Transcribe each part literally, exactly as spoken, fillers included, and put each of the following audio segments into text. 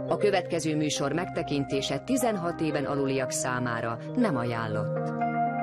A következő műsor megtekintése tizenhat éven aluliak számára nem ajánlott.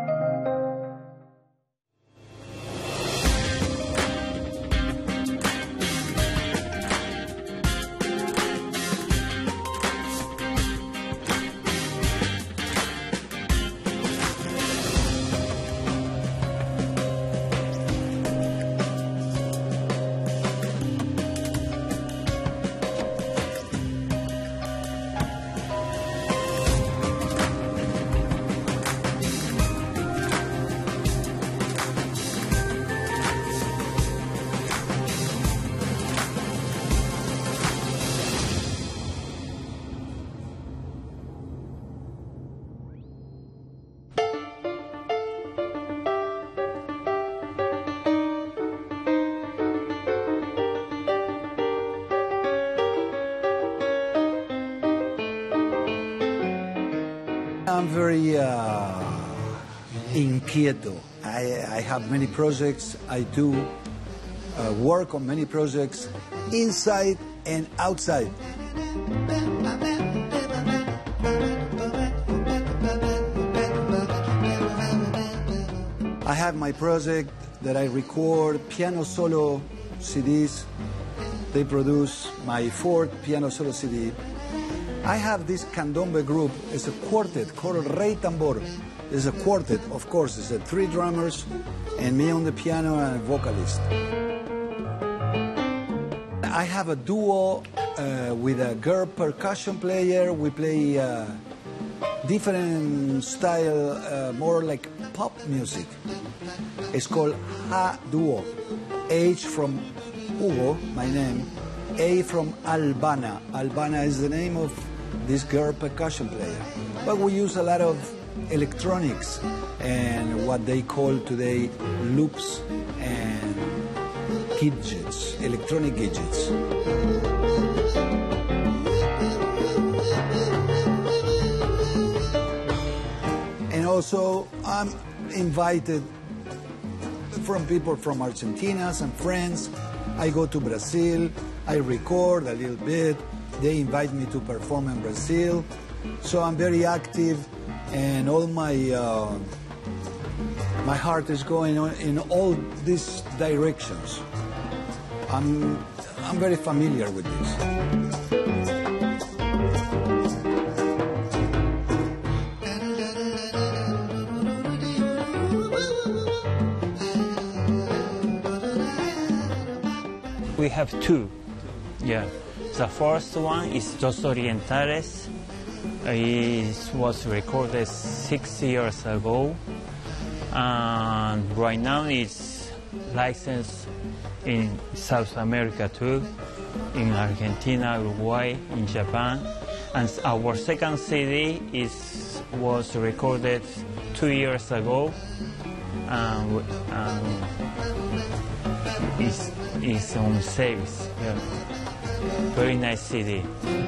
I'm very uh, inquieto. I, I have many projects. I do uh, work on many projects inside and outside. I have my project that I record piano solo C Ds. They produce my fourth piano solo C D. I have this candombe group. It's a quartet called Rey Tambor. It's a quartet, of course. It's a three drummers and me on the piano and a vocalist. I have a duo uh, with a girl percussion player. We play uh, different style, uh, more like pop music. It's called Ha Duo. H from Hugo, my name. A from Albana. Albana is the name of this girl percussion player. But we use a lot of electronics and what they call today loops and gadgets, electronic gadgets. And also I'm invited from people from Argentina, some friends. I go to Brazil, I record a little bit. They invite me to perform in Brazil. So I'm very active and all my uh, my heart is going on in all these directions. I'm, I'm very familiar with this. We have two, yeah. The first one is Dos Orientales. It was recorded six years ago, and right now it's licensed in South America too, in Argentina, Uruguay, in Japan. And our second C D is was recorded two years ago, and, and it's, it's on sales. Yeah. Very nice C D.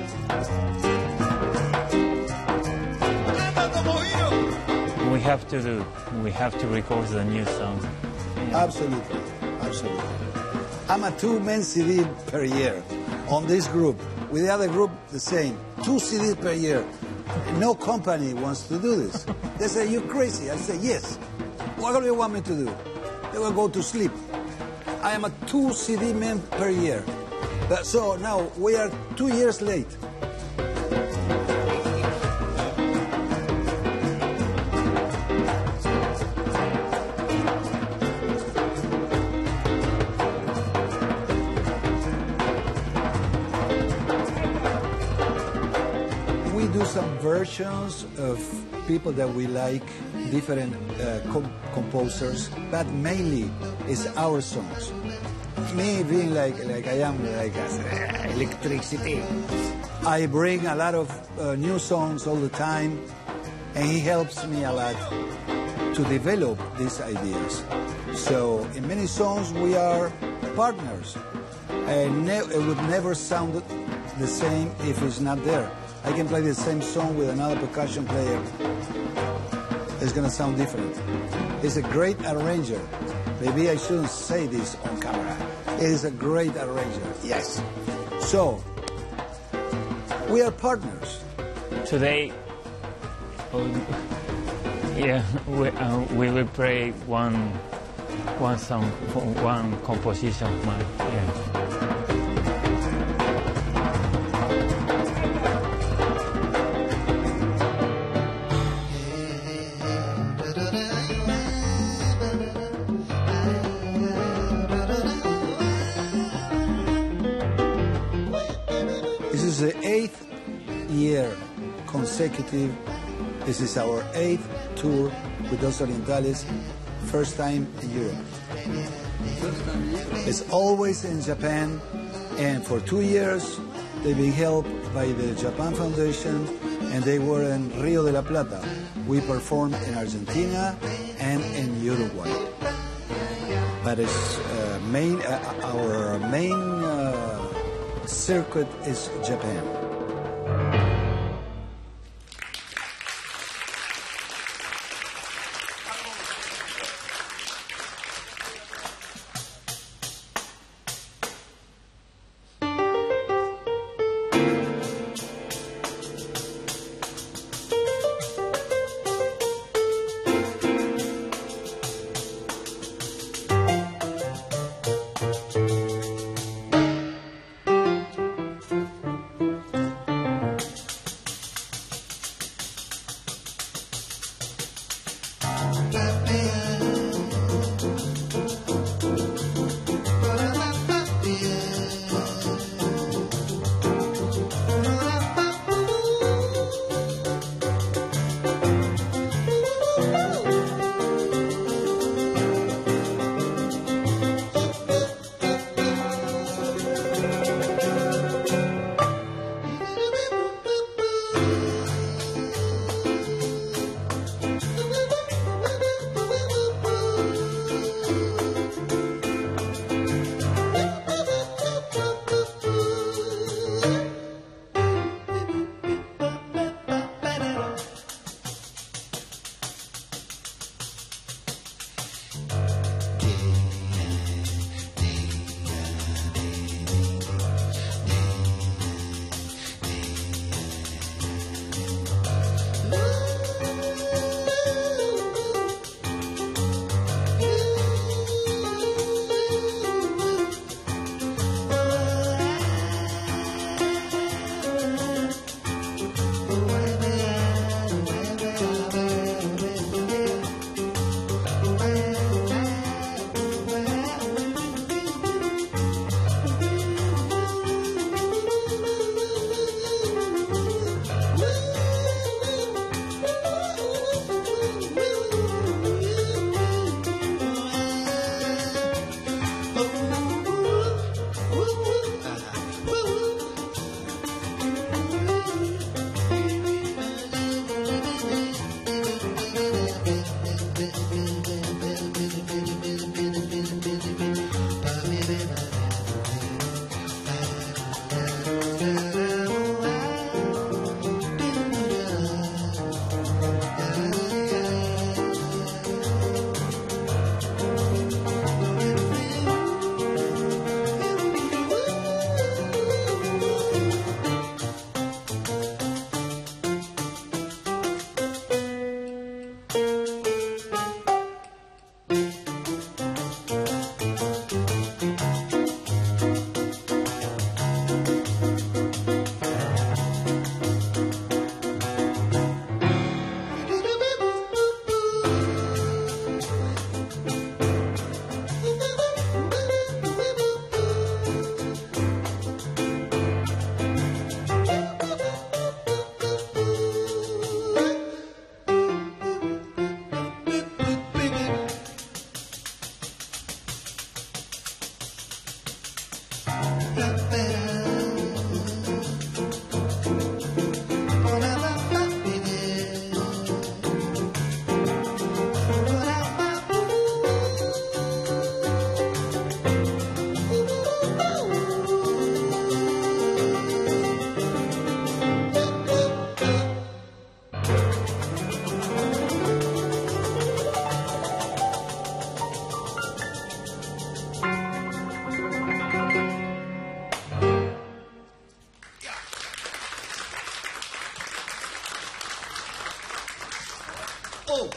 We have to do, we have to record the new song. Yeah. Absolutely, absolutely. I'm a two-man C D per year on this group. With the other group, the same. Two C Ds per year. No company wants to do this. They say, you're crazy. I say, yes. What do you want me to do? They will go to sleep. I am a two C D man per year. So now we are two years late. We do some versions of people that we like, different uh, com composers, but mainly it's our songs. Me being like, like I am, like uh, electricity. I bring a lot of uh, new songs all the time, and he helps me a lot to develop these ideas. So in many songs we are partners, and ne it would never sound the same if it's not there. I can play the same song with another percussion player. It's gonna sound different. He's a great arranger. Maybe I shouldn't say this on camera. He is a great arranger, yes. So, We are partners. Today, oh, yeah, we, uh, we will play one, one song, one composition of mine. Yeah. This is the eighth year consecutive. This is our eighth tour with Dos Orientales, first time in Europe. It's always in Japan, and for two years they've been helped by the Japan Foundation, and they were in Rio de la Plata. We performed in Argentina and in Uruguay. But it's uh, main, uh, our main uh, circuit is Japan. Oh.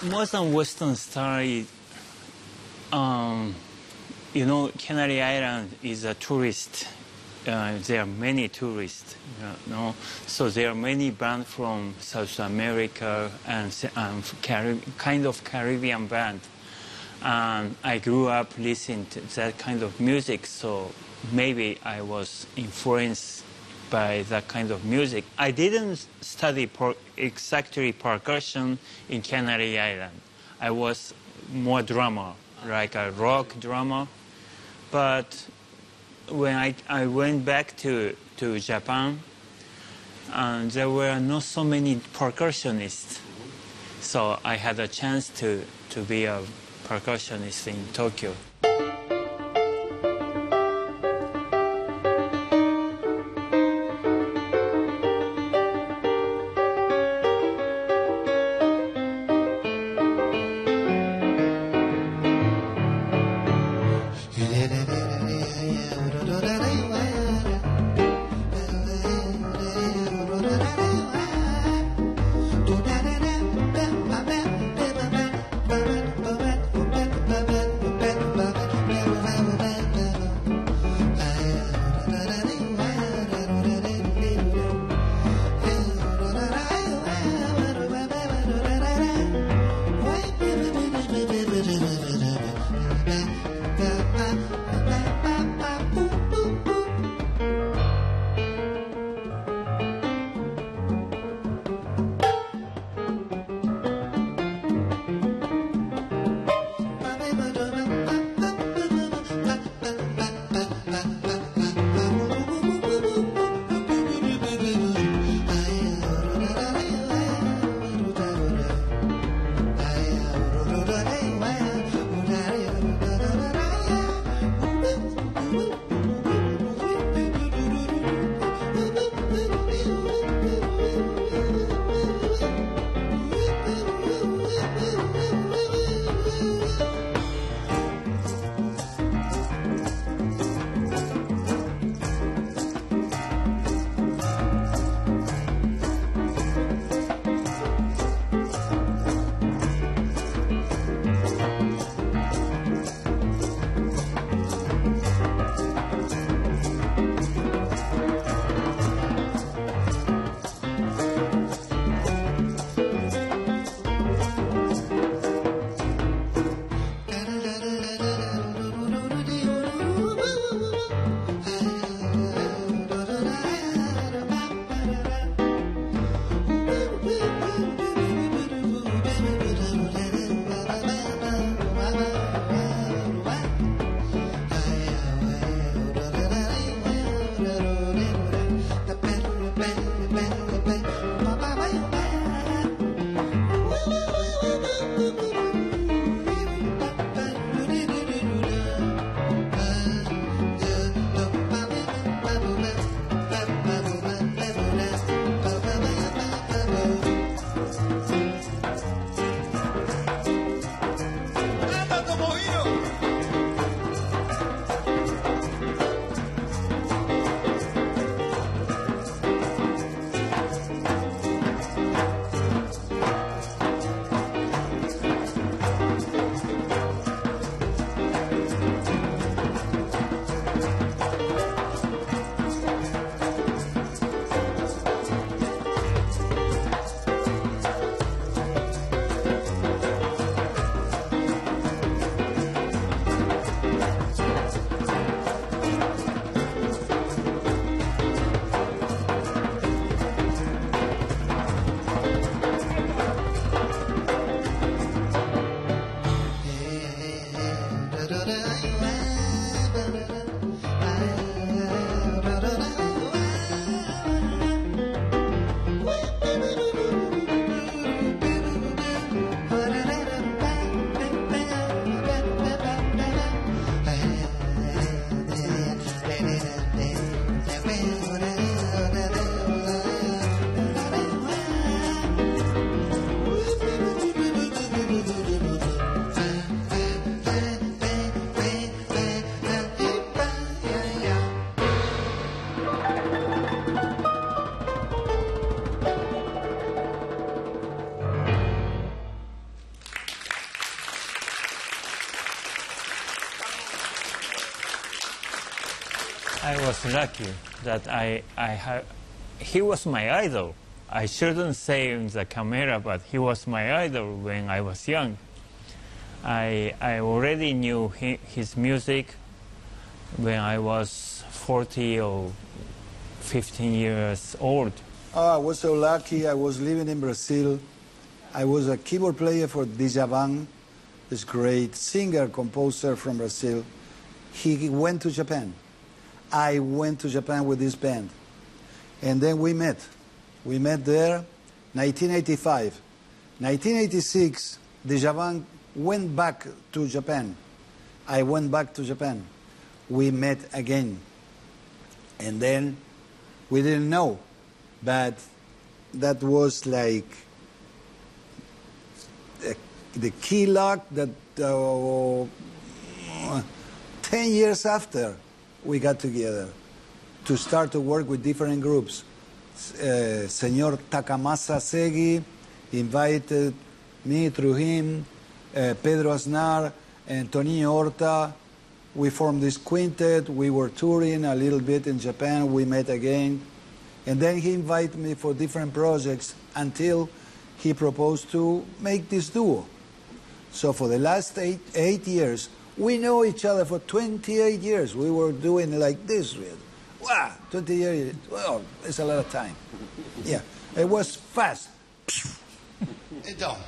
modern Western style, um, you know, Canary Island is a tourist. Uh, there are many tourists, you know, so there are many bands from South America and um, Carib kind of Caribbean band. And I grew up listening to that kind of music, so maybe I was influenced by that kind of music. I didn't study per exactly percussion in Canary Island. I was more drummer, like a rock drummer. But when I, I went back to, to Japan, and there were not so many percussionists. So I had a chance to, to be a percussionist in Tokyo. I was lucky that I, I had, he was my idol. I shouldn't say in the camera, but he was my idol when I was young. I, I already knew he, his music when I was forty or fifteen years old. Oh, I was so lucky. I was living in Brazil. I was a keyboard player for Djavan, this great singer, composer from Brazil. He went to Japan. I went to Japan with this band. And then we met. We met there, nineteen eighty-five. nineteen eighty-six, Djavan went back to Japan. I went back to Japan. We met again. And then we didn't know, but that was like the, the key lock that uh, ten years after we got together to start to work with different groups. Uh, Senor Takamasa Segi invited me through him, uh, Pedro Aznar, and Toninho Horta. We formed this quintet. We were touring a little bit in Japan. We met again. And then he invited me for different projects until he proposed to make this duo. So for the last eight, eight years, we know each other for twenty-eight years. We were doing like this. Wow, twenty years. Well, it's a lot of time. Yeah, it was fast. Então,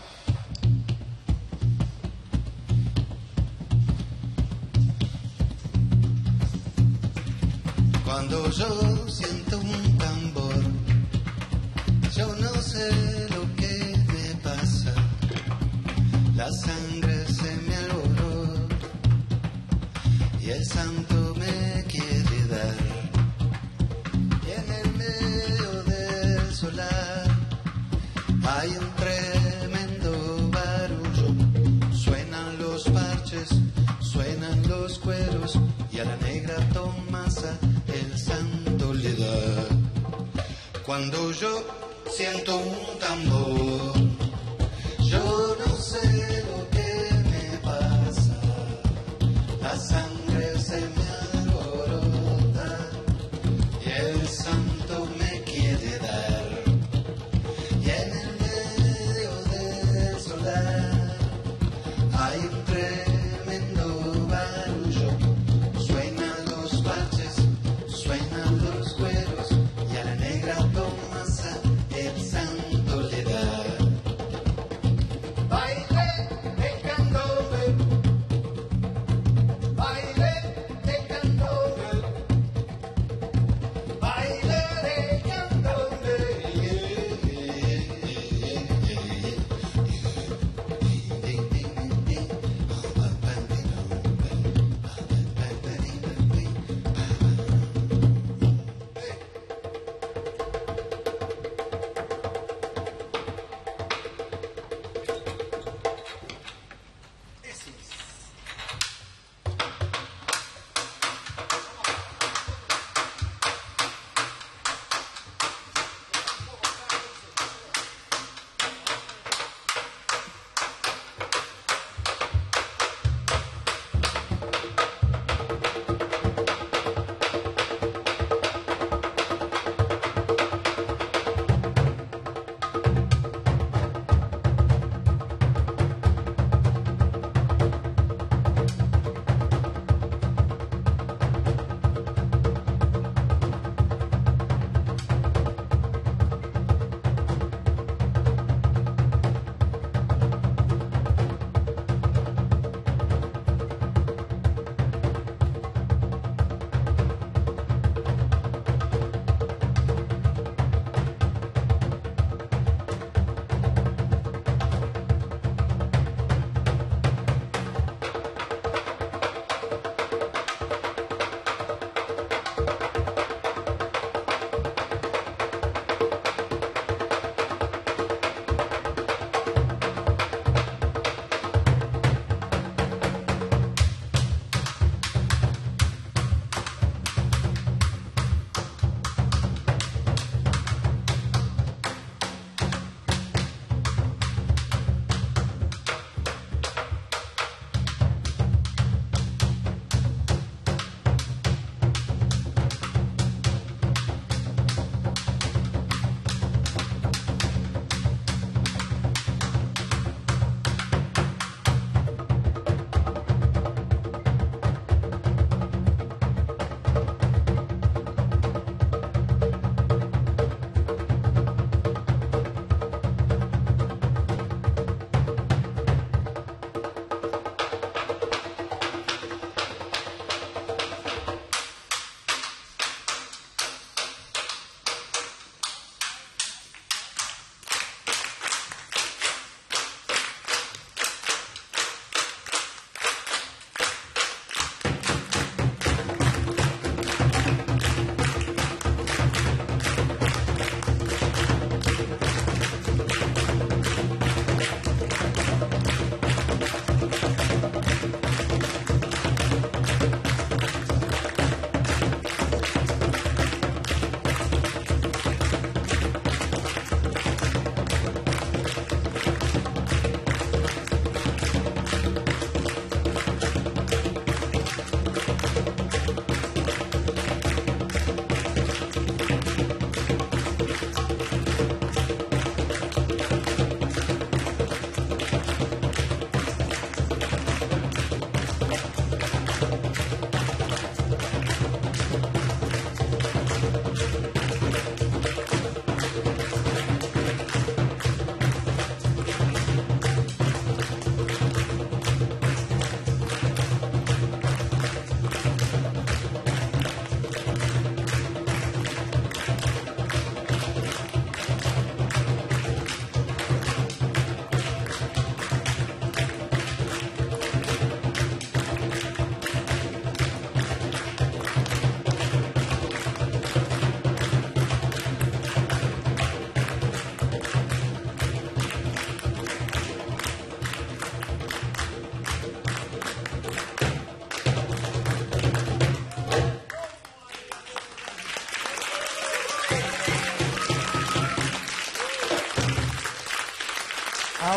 cuando yo siento un tambor, yo no sé lo que me pasa. La sangre se me alborota y el santo me quiere dar. Y en el medio del solar hay un tremendo barullo. Suenan los parches, suenan los cueros y a la negra Tomasa el santo le da. Cuando yo siento un tambor, yo no sé lo que me pasa. La sangre se me alborota y el santo me quiere dar. Y en el medio del solar hay un tremendo barullo. Suenan los parches, suenan los cueros y a la negra Tomasa el santo le da.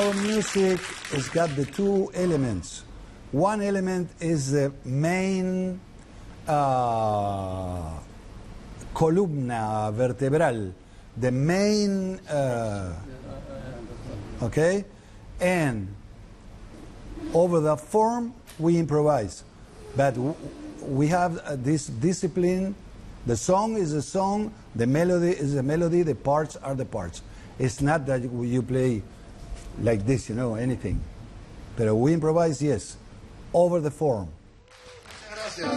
our music has got the two elements. One element is the main uh, columna vertebral, the main, uh, okay? And over the form, we improvise. But w we have uh, this discipline. The song is a song, the melody is a melody, the parts are the parts. It's not that you play like this, you know, anything. But we improvise, yes, over the form. Gracias.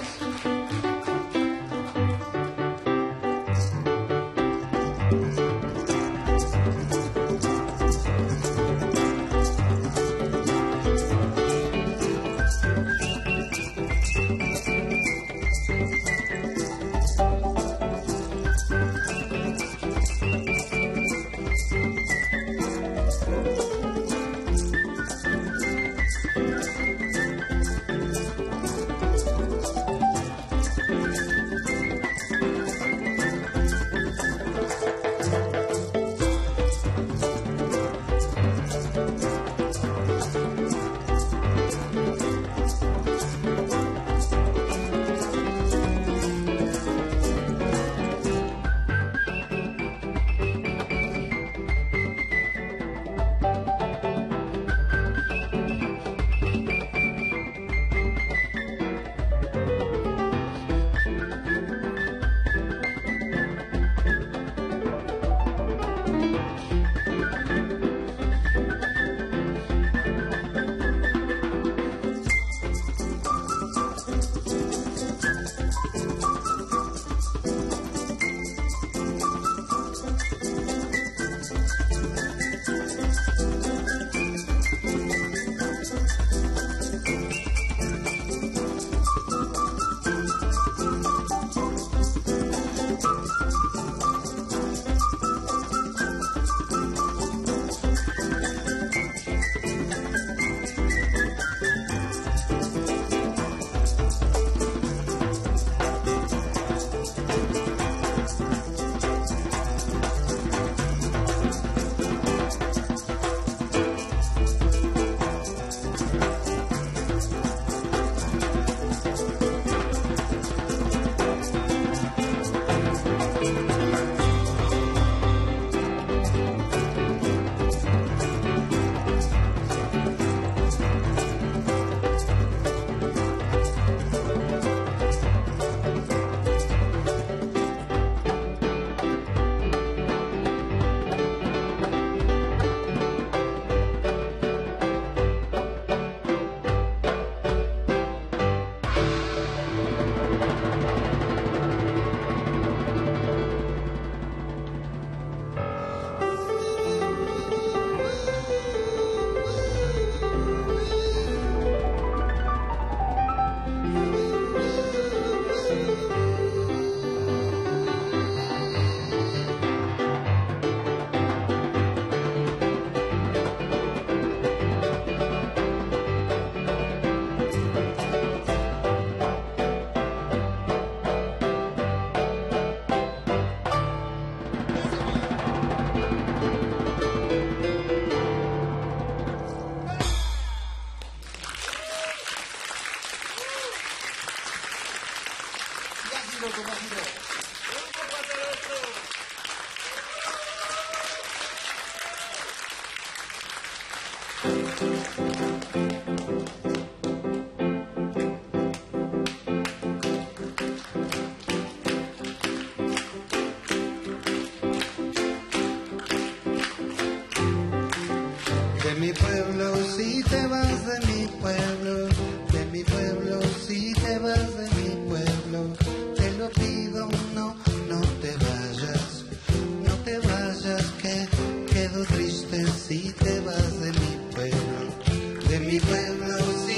De mi pueblo, si te vas de mi pueblo, de mi pueblo, si te vas de mi pueblo, te lo pido, no, no te vayas, no te vayas, que quedo triste si te vas de mi pueblo, de mi pueblo, si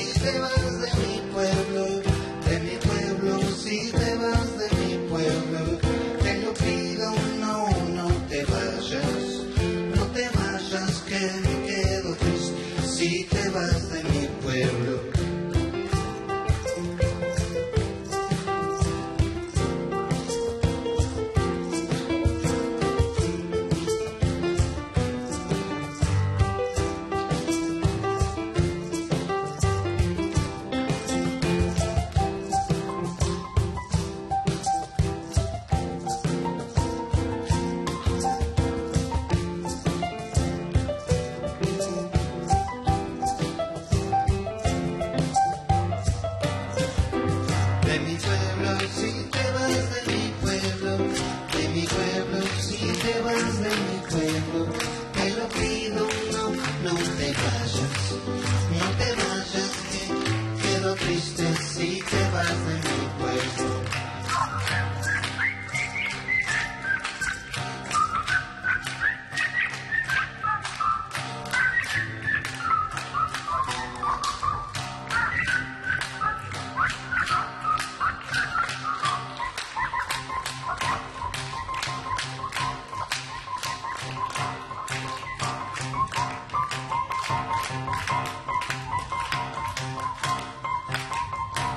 pueblo, si te vas de mi pueblo, de mi pueblo, si te vas de mi pueblo, te lo pido, no, no te vayas, no te vayas, que quedo triste si te vas de mi pueblo.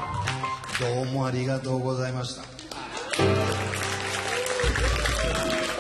どうもありがとうございました。